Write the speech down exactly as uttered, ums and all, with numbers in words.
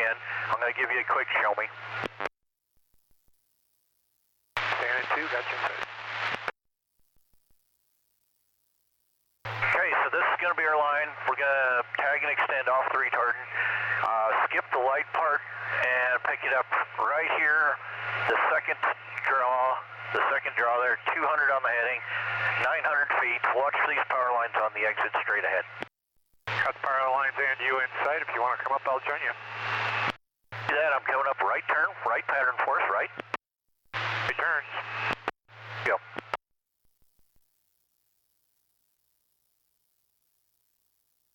in. I'm going to give you a quick show me. Standing two, got you inside. Okay, so this is going to be our line. We're going to tag and extend off the retardant. Uh, skip the light part and pick it up right here. The second draw, the second draw there, two hundred on the heading, nine hundred feet. Watch these power lines on the exit straight ahead. Got the power lines and you inside. If you want to come up, I'll join you. Do that. I'm coming up right turn, right pattern